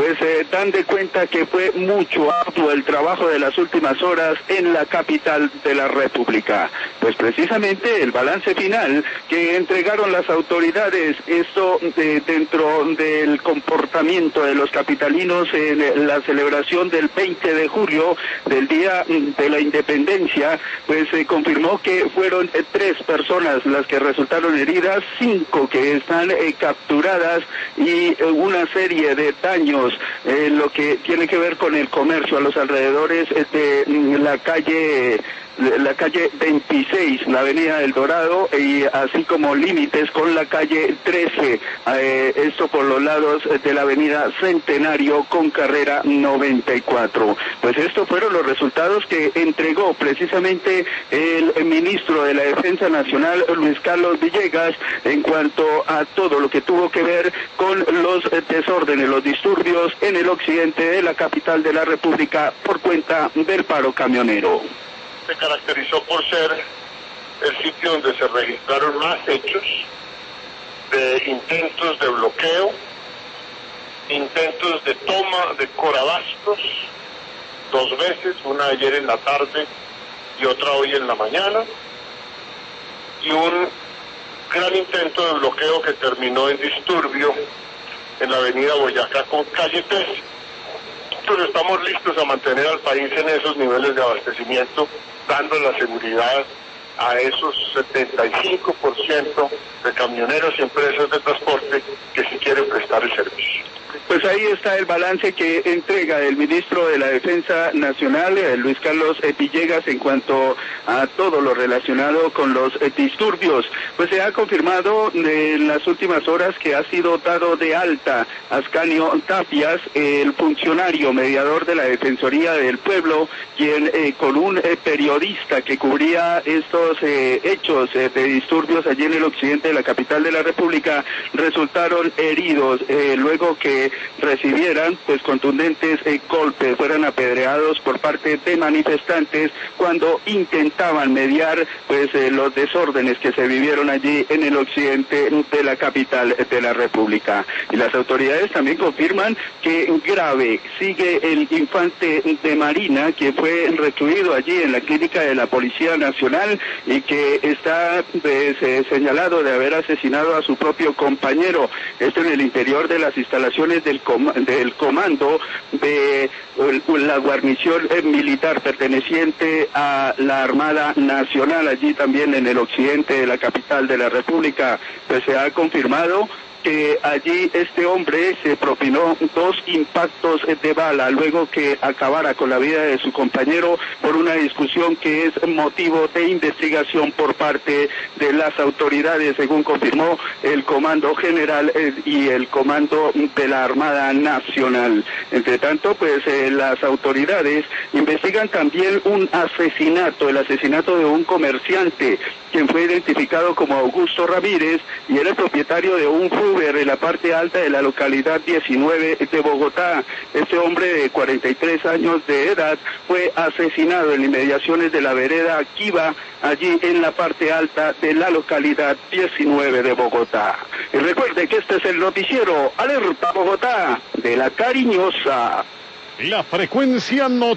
pues dan de cuenta que fue mucho arduo el trabajo de las últimas horas en la capital de la República. Pues precisamente el balance final que entregaron las autoridades, esto dentro del comportamiento de los capitalinos en la celebración del 20 de julio, del Día de la Independencia, pues confirmó que fueron 3 personas las que resultaron heridas, 5 que están capturadas y una serie de daños en lo que tiene que ver con el comercio a los alrededores de la calle 26, la avenida del Dorado, y así como límites con la calle 13, esto por los lados de la avenida Centenario con carrera 94. Pues estos fueron los resultados que entregó precisamente el ministro de la Defensa Nacional, Luis Carlos Villegas, en cuanto a todo lo que tuvo que ver con los desórdenes, los disturbios en el occidente de la capital de la República por cuenta del paro camionero. Se caracterizó por ser el sitio donde se registraron más hechos de intentos de bloqueo, intentos de toma de Corabastos, 2 veces, una ayer en la tarde y otra hoy en la mañana, y un gran intento de bloqueo que terminó en disturbio en la avenida Boyacá con calle 13. Entonces estamos listos a mantener al país en esos niveles de abastecimiento, dando la seguridad a esos 75% de camioneros y empresas de transporte que sí quieren prestar el servicio. Pues ahí está el balance que entrega el ministro de la Defensa Nacional, Luis Carlos Villegas, en cuanto a todo lo relacionado con los disturbios. Pues se ha confirmado en las últimas horas que ha sido dado de alta Ascanio Tapias, el funcionario mediador de la Defensoría del Pueblo, quien con un periodista que cubría estos hechos de disturbios allí en el occidente de la capital de la República, resultaron heridos luego que recibieran pues contundentes golpes, fueran apedreados por parte de manifestantes cuando intentaban mediar pues los desórdenes que se vivieron allí en el occidente de la capital de la República. Y las autoridades también confirman que grave sigue el infante de Marina, que fue recluido allí en la clínica de la Policía Nacional y que está señalado de haber asesinado a su propio compañero. Esto en el interior de las instalaciones del comando de la guarnición militar perteneciente a la Armada Nacional, allí también en el occidente de la capital de la República. Pues se ha confirmado que allí este hombre se propinó 2 impactos de bala luego que acabara con la vida de su compañero por una discusión que es motivo de investigación por parte de las autoridades, según confirmó el Comando General y el Comando de la Armada Nacional. Entre tanto, pues las autoridades investigan también un asesinato, el asesinato de un comerciante, quien fue identificado como Augusto Ramírez y era el propietario de un Uber en la parte alta de la localidad 19 de Bogotá. Este hombre de 43 años de edad fue asesinado en inmediaciones de la vereda Kiva, allí en la parte alta de la localidad 19 de Bogotá. Y recuerde que este es el noticiero Alerta Bogotá de La Cariñosa. La frecuencia